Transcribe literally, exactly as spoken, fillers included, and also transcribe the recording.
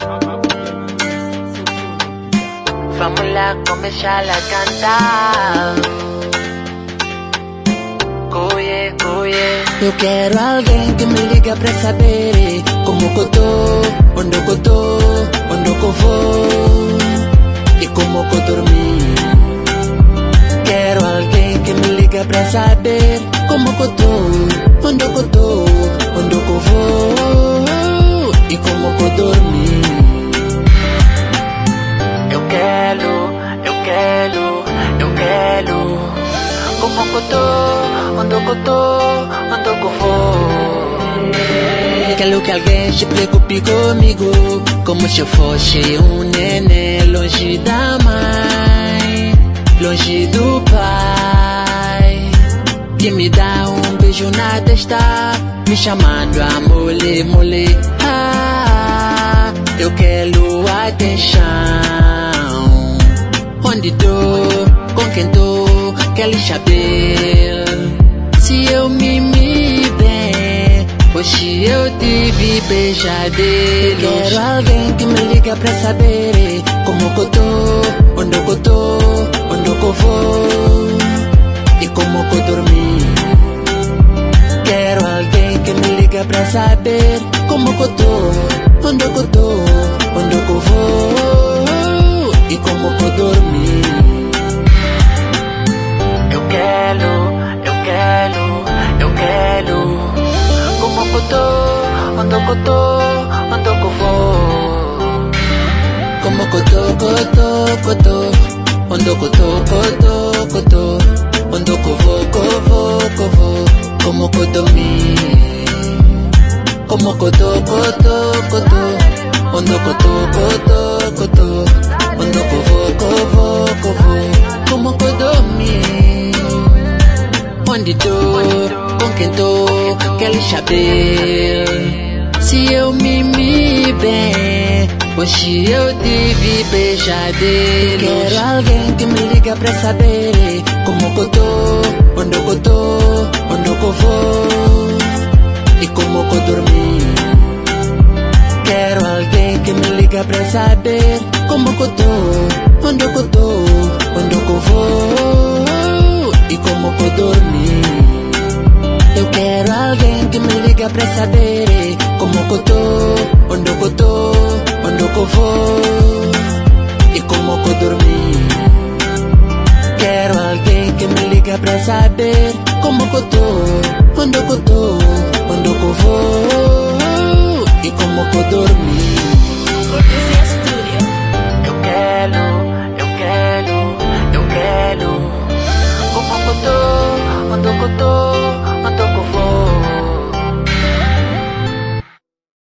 Vamos lá começar a cantar. Coie, coie. Eu quero alguém que me liga pra saber como que eu tô, onde que eu tô, onde que eu vou e como que eu dormi. Quero alguém que me liga pra saber como que eu tô, onde que eu tô, onde que eu vou e como que eu dormi. Eu quero, eu quero, eu quero. Como que eu tô, onde que eu tô, onde que eu vou. Quero que alguém se preocupe comigo, como se eu fosse um neném longe da mãe, longe do pai. Que me dá um beijo na testa, me chamando a mole, mole. Ah, eu quero atenção. Onde tô, com quem tô, quero saber se eu me me bem, hoje eu tive pesadelos. Quero alguém que me liga pra saber como que eu tô, onde que eu tô, onde que eu vou e como que eu dormi. Quero alguém que me liga pra saber como que eu tô, onde que eu tô, onde que eu vou e como que eu dormi. Eu quero, eu quero, eu quero. Como que eu tô, onde que eu tô, onde que eu vou. Como que eu tô, que eu tô, que eu tô, onde que eu tô, que eu tô, que eu tô, onde que eu vou, que eu vou, que eu vou, como que eu dormi. Como que eu tô, que eu tô, que eu tô, onde que eu tô, que eu tô, que eu tô, onde que eu vou, que eu vou, que eu vou, como que eu dormi. Onde tô, com quem tô, quero saber se eu me me bem, hoje eu tive pesadelos. Quero alguém que me liga pra saber como que eu tô, onde que eu tô, onde que eu vou e como que eu dormi. Quero alguém que me liga pra saber como que eu tô, onde que eu tô, onde que eu vou e como que eu dormi. Eu quero alguém que me liga pra saber como que eu tô, onde que eu tô, onde que eu vou e como que eu dormi. Quero alguém que me liga pra saber como que eu tô, onde que eu tô, onde que eu vou e como que eu dormi.